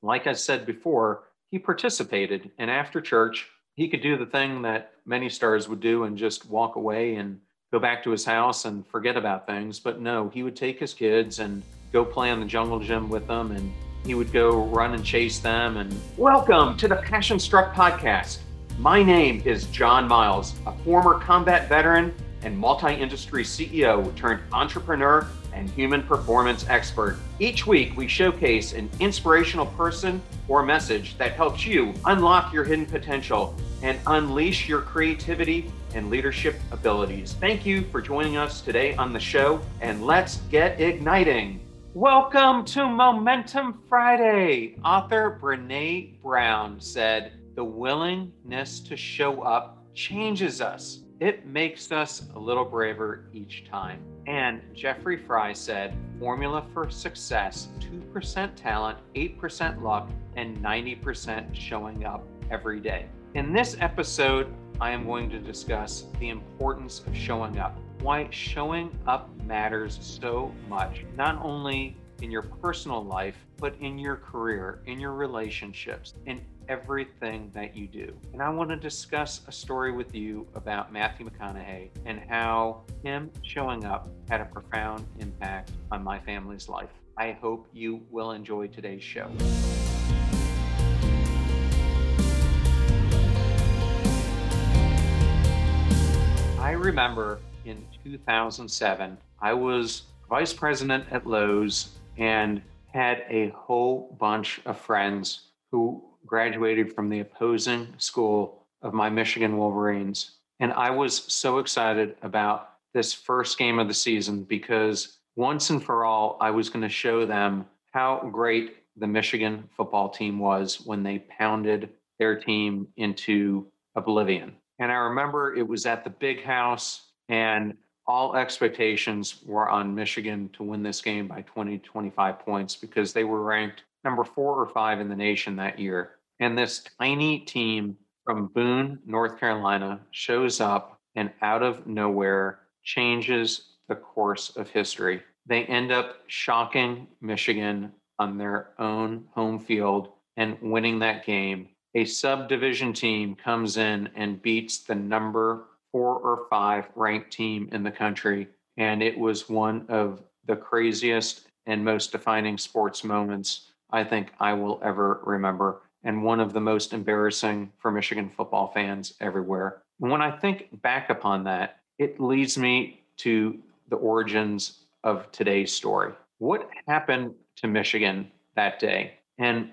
Like I said before, he participated. And after church, he could do the thing that many stars would do and just walk away and go back to his house and forget about things. But no, he would take his kids and go play on the jungle gym with them, and he would go run and chase them. And welcome to the Passion Struck podcast. My name is John Miles, a former combat veteran and multi-industry CEO turned entrepreneur and human performance expert. Each week, we showcase an inspirational person or message that helps you unlock your hidden potential and unleash your creativity and leadership abilities. Thank you for joining us today on the show, and let's get igniting. Welcome to Momentum Friday. Author Brené Brown said, "The willingness to show up changes us. It makes us a little braver each time." And Jeffrey Fry said, "Formula for success, 2% talent, 8% luck, and 90% showing up every day." In this episode, I am going to discuss the importance of showing up, why showing up matters so much, not only in your personal life, but in your career, in your relationships, in everything that you do. And I want to discuss a story with you about Matthew McConaughey and how him showing up had a profound impact on my family's life. I hope you will enjoy today's show. I remember in 2007, I was vice president at Lowe's and had a whole bunch of friends who graduated from the opposing school of my Michigan Wolverines. And I was so excited about this first game of the season because once and for all, I was going to show them how great the Michigan football team was when they pounded their team into oblivion. And I remember it was at the big house, and all expectations were on Michigan to win this game by 20, 25 points because they were ranked number 4 or 5 in the nation that year. And this tiny team from Boone, North Carolina, shows up and out of nowhere changes the course of history. They end up shocking Michigan on their own home field and winning that game. A subdivision team comes in and beats the number 4 or 5 ranked team in the country. And it was one of the craziest and most defining sports moments I think I will ever remember, and one of the most embarrassing for Michigan football fans everywhere. And when I think back upon that, it leads me to the origins of today's story. What happened to Michigan that day? And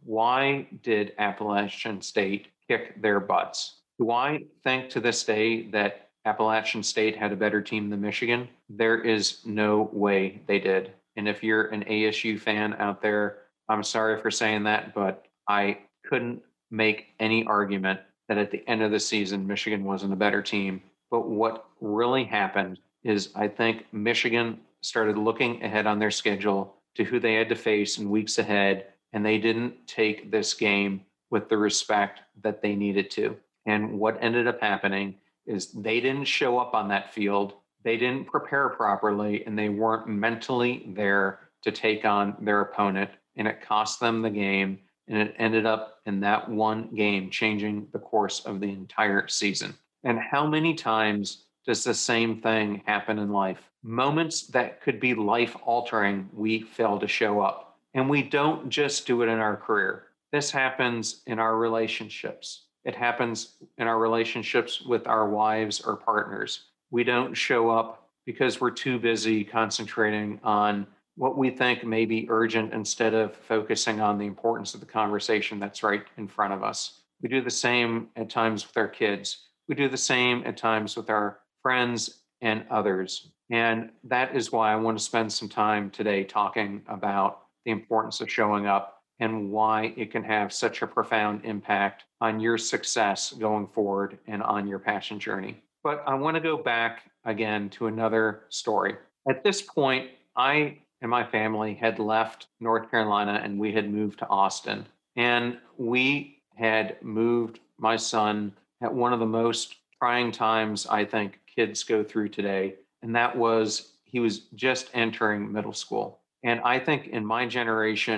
why did Appalachian State kick their butts? Do I think to this day that Appalachian State had a better team than Michigan? There is no way they did. And if you're an ASU fan out there, I'm sorry for saying that, but I couldn't make any argument that at the end of the season, Michigan wasn't a better team. But what really happened is I think Michigan started looking ahead on their schedule to who they had to face in weeks ahead, and they didn't take this game with the respect that they needed to. And what ended up happening is they didn't show up on that field, they didn't prepare properly, and they weren't mentally there to take on their opponent. And it cost them the game, and it ended up in that one game changing the course of the entire season. And how many times does the same thing happen in life? Moments that could be life-altering, we fail to show up. And we don't just do it in our career. This happens in our relationships. It happens in our relationships with our wives or partners. We don't show up because we're too busy concentrating on what we think may be urgent instead of focusing on the importance of the conversation that's right in front of us. We do the same at times with our kids. We do the same at times with our friends and others. And that is why I want to spend some time today talking about the importance of showing up and why it can have such a profound impact on your success going forward and on your passion journey. But I want to go back again to another story. At this point, I and my family had left North Carolina and we had moved to Austin. And we had moved my son at one of the most trying times I think kids go through today. And that was he was just entering middle school. And I think in my generation,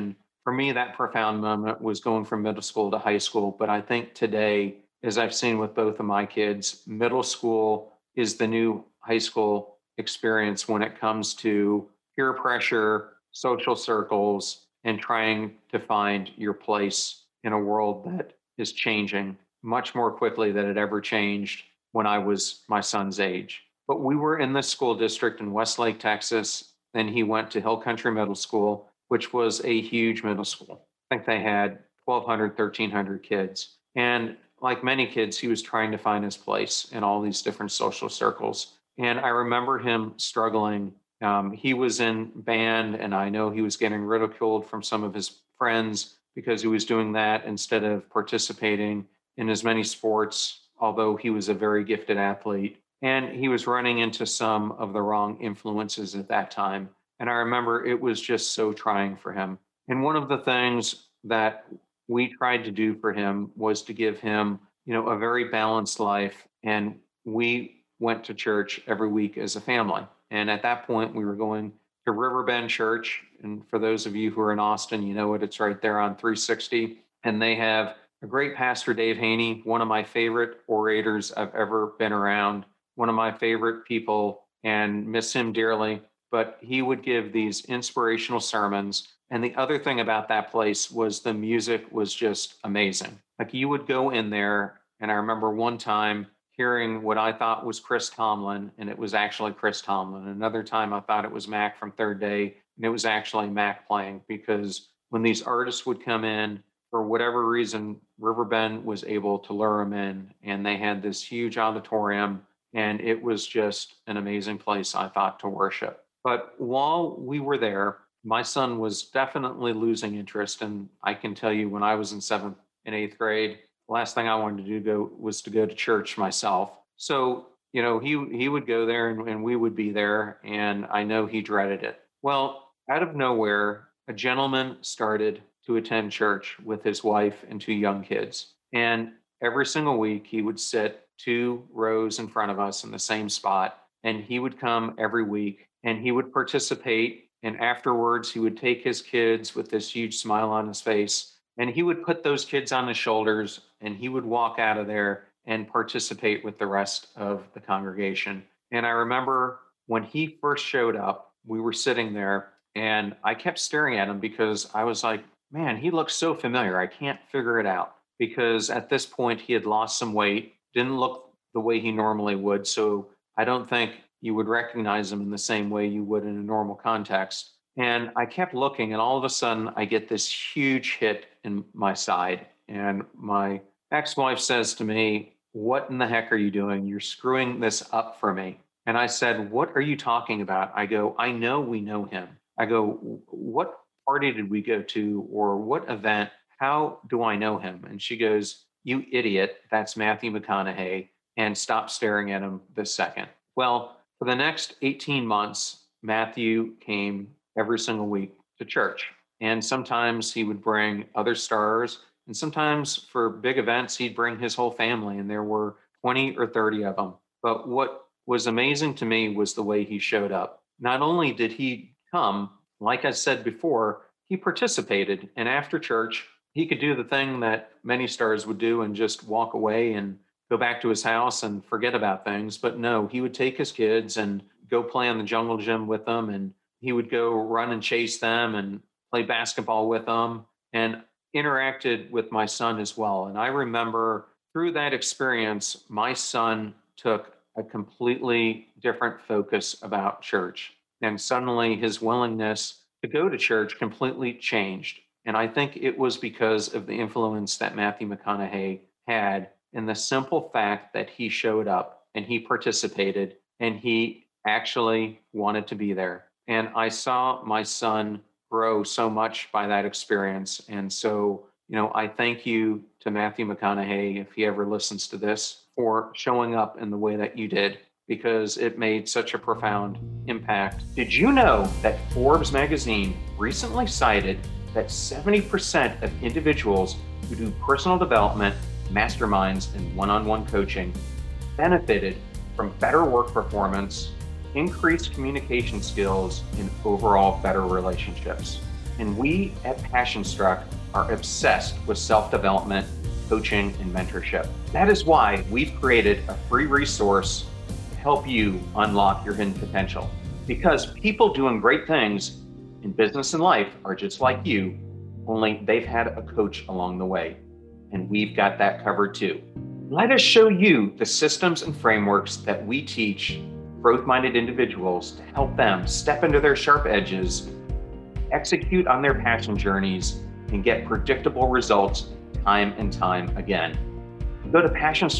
for me, that profound moment was going from middle school to high school. But I think today, as I've seen with both of my kids, middle school is the new high school experience when it comes to peer pressure, social circles, and trying to find your place in a world that is changing much more quickly than it ever changed when I was my son's age. But we were in this school district in Westlake, Texas, and he went to Hill Country Middle School, which was a huge middle school. I think they had 1,200, 1,300 kids. And like many kids, he was trying to find his place in all these different social circles. And I remember him struggling. He was in band, and I know he was getting ridiculed from some of his friends because he was doing that instead of participating in as many sports, although he was a very gifted athlete. And he was running into some of the wrong influences at that time. And I remember it was just so trying for him. And one of the things that we tried to do for him was to give him, a very balanced life. And we went to church every week as a family. And at that point, we were going to Riverbend Church. And for those of you who are in Austin, you know it, it's right there on 360. And they have a great pastor, Dave Haney, one of my favorite orators I've ever been around, one of my favorite people, and miss him dearly. But he would give these inspirational sermons. And the other thing about that place was the music was just amazing. Like you would go in there, and I remember one time hearing what I thought was Chris Tomlin, and it was actually Chris Tomlin. Another time I thought it was Mac from Third Day, and it was actually Mac playing, because when these artists would come in, for whatever reason, Riverbend was able to lure them in, and they had this huge auditorium, and it was just an amazing place, I thought, to worship. But while we were there, my son was definitely losing interest. And I can tell you, when I was in seventh and eighth grade, the last thing I wanted to do was to go to church myself. So, he would go there, and we would be there. And I know he dreaded it. Well, out of nowhere, a gentleman started to attend church with his wife and two young kids. And every single week, he would sit 2 rows in front of us in the same spot. And he would come every week, and he would participate. And afterwards, he would take his kids with this huge smile on his face, and he would put those kids on his shoulders, and he would walk out of there and participate with the rest of the congregation. And I remember when he first showed up, we were sitting there, and I kept staring at him because I was like, man, he looks so familiar. I can't figure it out, because at this point he had lost some weight, didn't look the way he normally would. So I don't think you would recognize him in the same way you would in a normal context. And I kept looking, and all of a sudden I get this huge hit in my side. And my ex-wife says to me, "What in the heck are you doing? You're screwing this up for me." And I said, "What are you talking about?" I go, "I know we know him." I go, "What party did we go to, or what event? How do I know him?" And she goes, "You idiot, that's Matthew McConaughey, and stop staring at him this second." Well, for the next 18 months, Matthew came every single week to church. And sometimes he would bring other stars. And sometimes for big events, he'd bring his whole family. And there were 20 or 30 of them. But what was amazing to me was the way he showed up. Not only did he come, like I said before, he participated. And after church, he could do the thing that many stars would do and just walk away and go back to his house and forget about things. But no, he would take his kids and go play on the jungle gym with them. And he would go run and chase them and play basketball with them, and interacted with my son as well. And I remember through that experience, my son took a completely different focus about church. And suddenly his willingness to go to church completely changed. And I think it was because of the influence that Matthew McConaughey had, and the simple fact that he showed up and he participated and he actually wanted to be there. And I saw my son grow so much by that experience. And so, I thank you to Matthew McConaughey, if he ever listens to this, for showing up in the way that you did, because it made such a profound impact. Did you know that Forbes magazine recently cited that 70% of individuals who do personal development, masterminds, and one-on-one coaching benefited from better work performance, increased communication skills, and overall better relationships? And we at Passion Struck are obsessed with self development, coaching, and mentorship. That is why we've created a free resource to help you unlock your hidden potential. Because people doing great things in business and life are just like you, only they've had a coach along the way. And we've got that covered too. Let us show you the systems and frameworks that we teach growth minded individuals to help them step into their sharp edges, execute on their passion journeys, and get predictable results time and time again. Go to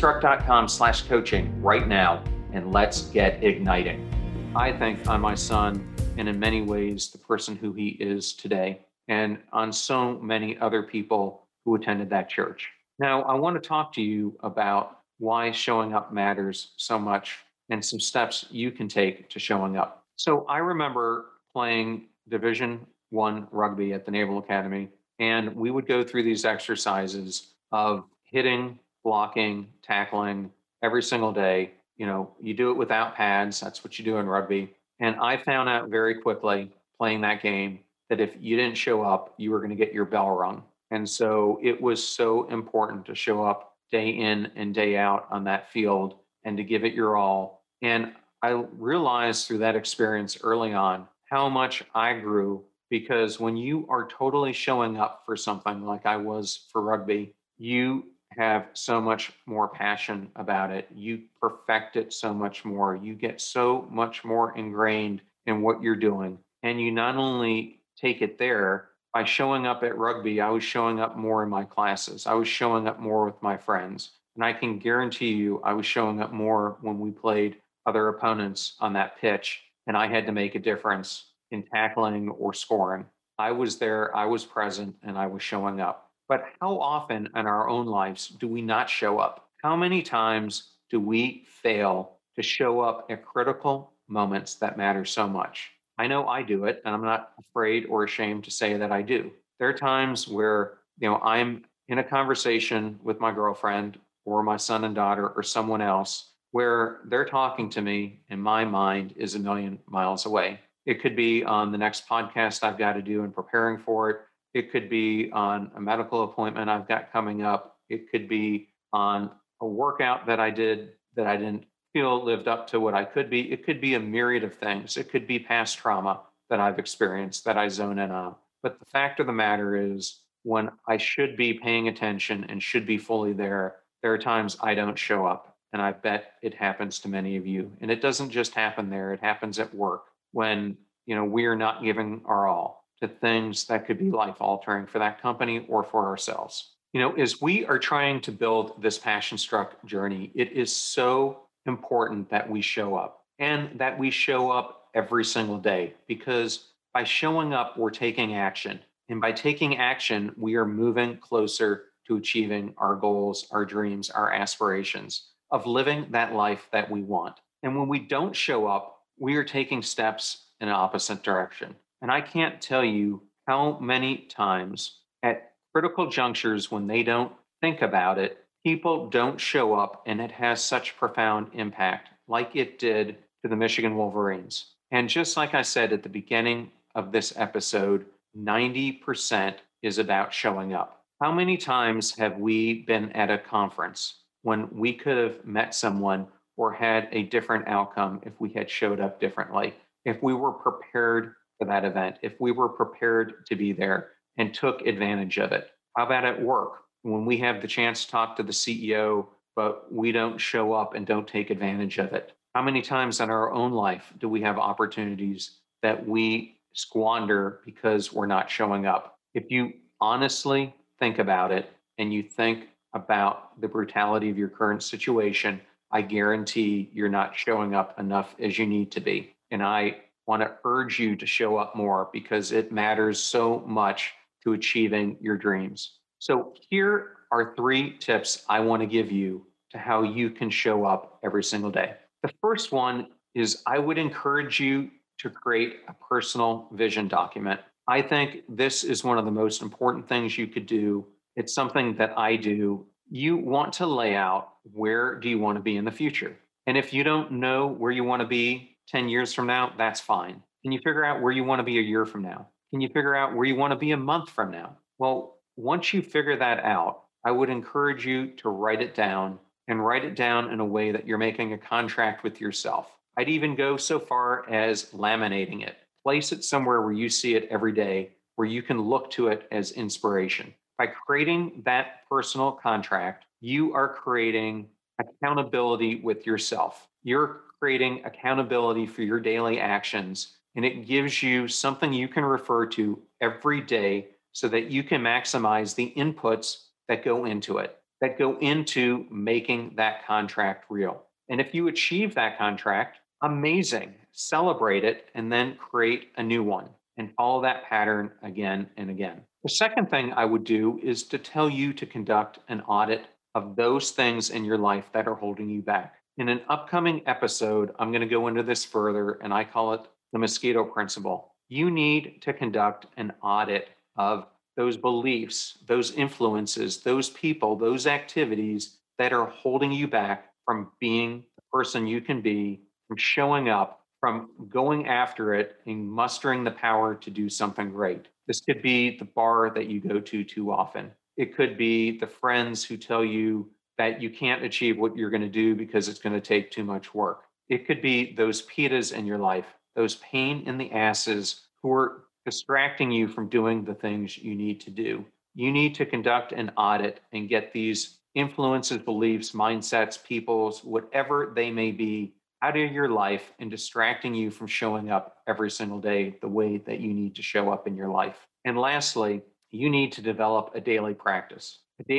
passionstruck.com/coaching right now and let's get igniting. I think on my son, and in many ways, the person who he is today, and on so many other people who attended that church. Now, I want to talk to you about why showing up matters so much and some steps you can take to showing up. So I remember playing Division I rugby at the Naval Academy, and we would go through these exercises of hitting, blocking, tackling every single day. You do it without pads. That's what you do in rugby. And I found out very quickly playing that game that if you didn't show up, you were going to get your bell rung. And so it was so important to show up day in and day out on that field and to give it your all. And I realized through that experience early on how much I grew, because when you are totally showing up for something like I was for rugby, you have so much more passion about it. You perfect it so much more. You get so much more ingrained in what you're doing. And you not only take it there, by showing up at rugby, I was showing up more in my classes. I was showing up more with my friends. And I can guarantee you, I was showing up more when we played other opponents on that pitch and I had to make a difference in tackling or scoring. I was there, I was present, and I was showing up. But how often in our own lives do we not show up? How many times do we fail to show up at critical moments that matter so much? I know I do it, and I'm not afraid or ashamed to say that I do. There are times where, I'm in a conversation with my girlfriend or my son and daughter or someone else where they're talking to me and my mind is a million miles away. It could be on the next podcast I've got to do and preparing for it. It could be on a medical appointment I've got coming up. It could be on a workout that I did that I didn't feel lived up to what I could be. It could be a myriad of things. It could be past trauma that I've experienced that I zone in on. But the fact of the matter is, when I should be paying attention and should be fully there, there are times I don't show up. And I bet it happens to many of you. And it doesn't just happen there, it happens at work when we are not giving our all to things that could be life altering for that company or for ourselves. As we are trying to build this passion struck journey, it is so important that we show up and that we show up every single day, because by showing up, we're taking action. And by taking action, we are moving closer to achieving our goals, our dreams, our aspirations of living that life that we want. And when we don't show up, we are taking steps in an opposite direction. And I can't tell you how many times at critical junctures when they don't think about it, people don't show up and it has such profound impact, like it did to the Michigan Wolverines. And just like I said at the beginning of this episode, 90% is about showing up. How many times have we been at a conference when we could have met someone or had a different outcome if we had showed up differently, if we were prepared for that event, if we were prepared to be there and took advantage of it? How about at work when we have the chance to talk to the CEO, but we don't show up and don't take advantage of it? How many times in our own life do we have opportunities that we squander because we're not showing up? If you honestly think about it and you think about the brutality of your current situation, I guarantee you're not showing up enough as you need to be. And I want to urge you to show up more because it matters so much to achieving your dreams. So, here are 3 tips I want to give you to how you can show up every single day. The first one is I would encourage you to create a personal vision document. I think this is one of the most important things you could do. It's something that I do. You want to lay out, where do you want to be in the future? And if you don't know where you want to be 10 years from now, that's fine. Can you figure out where you want to be a year from now? Can you figure out where you want to be a month from now? Well, once you figure that out, I would encourage you to write it down and write it down in a way that you're making a contract with yourself. I'd even go so far as laminating it. Place it somewhere where you see it every day, where you can look to it as inspiration. By creating that personal contract, you are creating accountability with yourself. You're creating accountability for your daily actions, and it gives you something you can refer to every day so that you can maximize the inputs that go into it, that go into making that contract real. And if you achieve that contract, amazing. Celebrate it and then create a new one and follow that pattern again and again. The second thing I would do is to tell you to conduct an audit of those things in your life that are holding you back. In an upcoming episode, I'm going to go into this further, and I call it the mosquito principle. You need to conduct an audit of those beliefs, those influences, those people, those activities that are holding you back from being the person you can be, from showing up, from going after it and mustering the power to do something great. This could be the bar that you go to too often. It could be the friends who tell you that you can't achieve what you're going to do because it's going to take too much work. It could be those pitas in your life, those pain in the asses who are distracting you from doing the things you need to do. You need to conduct an audit and get these influences, beliefs, mindsets, peoples, whatever they may be, out of your life and distracting you from showing up every single day the way that you need to show up in your life. And lastly, you need to develop a daily practice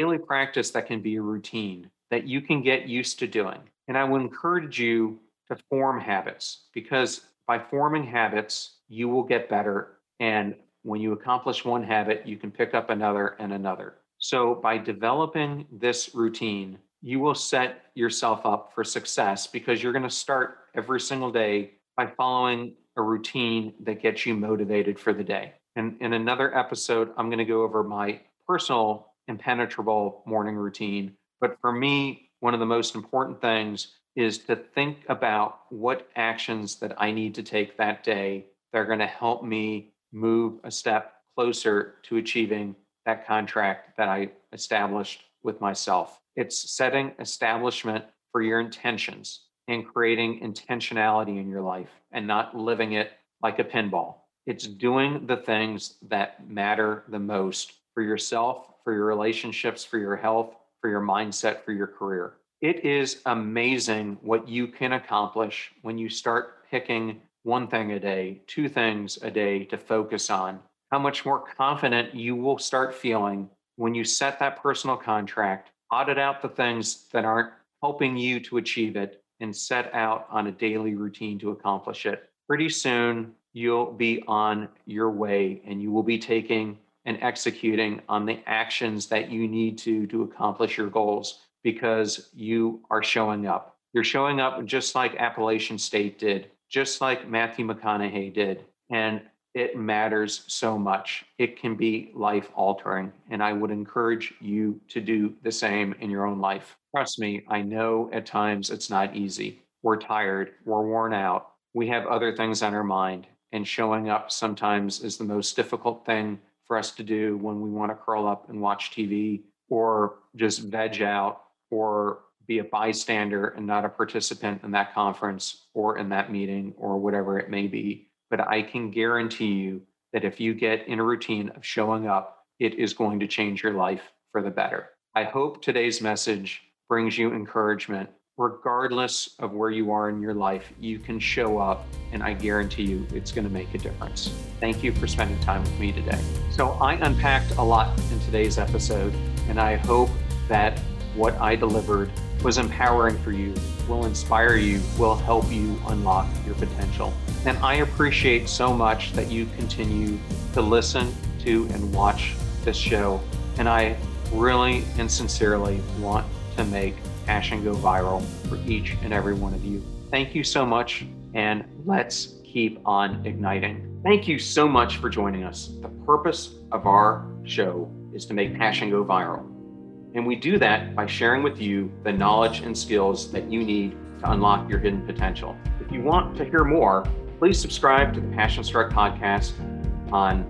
that can be a routine that you can get used to doing. And I would encourage you to form habits, because by forming habits, you will get better. And when you accomplish one habit, you can pick up another and another. So by developing this routine, you will set yourself up for success, because you're going to start every single day by following a routine that gets you motivated for the day. And in another episode, I'm going to go over my personal impenetrable morning routine. But for me, one of the most important things is to think about what actions that I need to take that day that are going to help me move a step closer to achieving that contract that I established with myself. It's setting establishment for your intentions and creating intentionality in your life and not living it like a pinball. It's doing the things that matter the most for yourself, for your relationships, for your health, for your mindset, for your career. It is amazing what you can accomplish when you start picking one thing a day, two things a day to focus on. How much more confident you will start feeling when you set that personal contract, audit out the things that aren't helping you to achieve it, and set out on a daily routine to accomplish it. Pretty soon, you'll be on your way and you will be taking and executing on the actions that you need to accomplish your goals, because you are showing up. You're showing up just like Appalachian State did, just like Matthew McConaughey did. And it matters so much. It can be life altering. And I would encourage you to do the same in your own life. Trust me, I know at times it's not easy. We're tired, we're worn out, we have other things on our mind. And showing up sometimes is the most difficult thing for us to do when we want to curl up and watch TV, or just veg out, or be a bystander and not a participant in that conference or in that meeting or whatever it may be. But I can guarantee you that if you get in a routine of showing up, it is going to change your life for the better. I hope today's message brings you encouragement. Regardless of where you are in your life, you can show up, and I guarantee you it's going to make a difference. Thank you for spending time with me today. So I unpacked a lot in today's episode, and I hope that what I delivered was empowering for you, will inspire you, will help you unlock your potential. And I appreciate so much that you continue to listen to and watch this show. And I really and sincerely want to make Passion Go Viral for each and every one of you. Thank you so much, and let's keep on igniting. Thank you so much for joining us. The purpose of our show is to make Passion Go Viral. And we do that by sharing with you the knowledge and skills that you need to unlock your hidden potential. If you want to hear more, please subscribe to the Passion Struck podcast on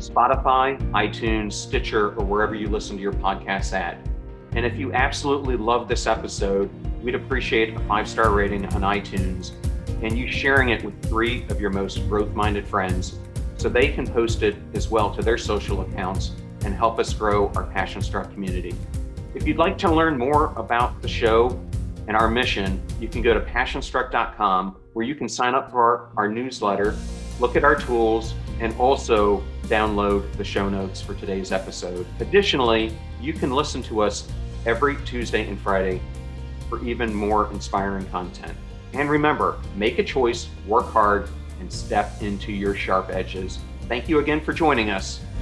Spotify, iTunes, Stitcher, or wherever you listen to your podcasts at. And if you absolutely love this episode, we'd appreciate a 5-star rating on iTunes and you sharing it with 3 of your most growth-minded friends so they can post it as well to their social accounts and help us grow our Passion Struck community. If you'd like to learn more about the show and our mission, you can go to passionstruck.com where you can sign up for our newsletter, look at our tools, and also download the show notes for today's episode. Additionally, you can listen to us every Tuesday and Friday for even more inspiring content. And remember, make a choice, work hard, and step into your sharp edges. Thank you again for joining us.